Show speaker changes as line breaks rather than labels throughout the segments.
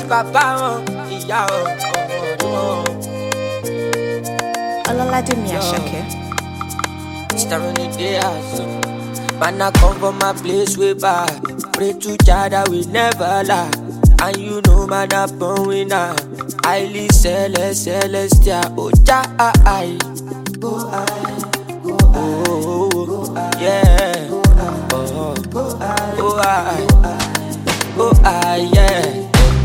bàbá wọn, ìyá wọn, ọmọ wọn.
Ọlọ́ládé Àṣàkẹ́.
Mr. Ronnie Diaz. Man, I come from my place way back. Pray to Jah that we never lie. And you know, man, I'm born winner. Highly celestial. Oh, Jah, oh, yeah. Yeah.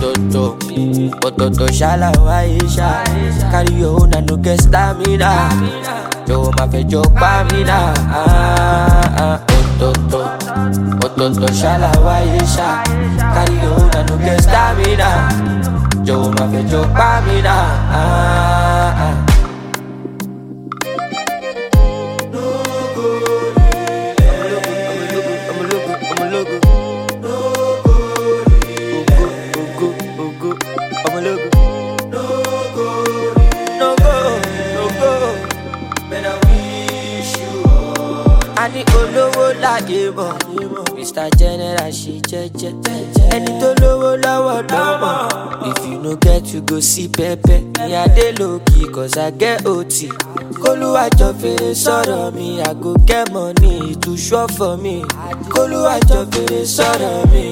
Toto shala waisha. Carry your own and no get stamina. Yo ma fe jo pa mi na. Toto shala waisha. Carry your own and no get stamina. Yo ma fe jo pa mi na. Ani olówó láyé mọ̀, Mr. General ṣe jẹ́jẹ́. Ẹni tó lówó lọ́wọ́ lọ́mọ. If you no get you go see pẹpẹ. Ní adé lókì cause I get OT. Kólúwàjọ fèrè sọ̀rọ̀ mi, I go get money to show for me. Kólúwàjọ fèrè sọ̀rọ̀ mi.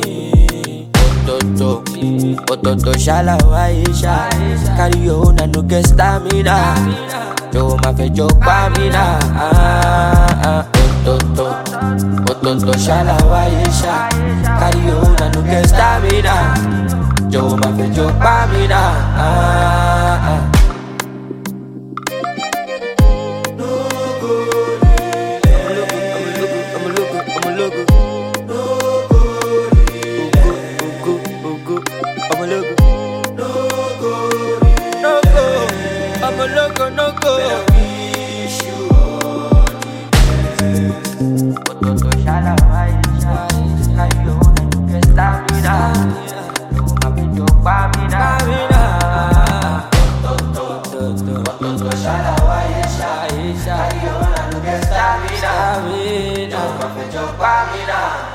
Ototo shala waisha. Carry your own and no get stamina. Yo ma fe jo pa mi na. Ototo shala waisha. Carry your own and no get stamina. Yo ma fe jo pa mi na. No go. Ototo shala waisha. Carry your own and no get stamina. Yo ma fe jo pa mi na. Ototo shala waisha. Carry your own and no get stamina. Yo ma fe jo pa mi na.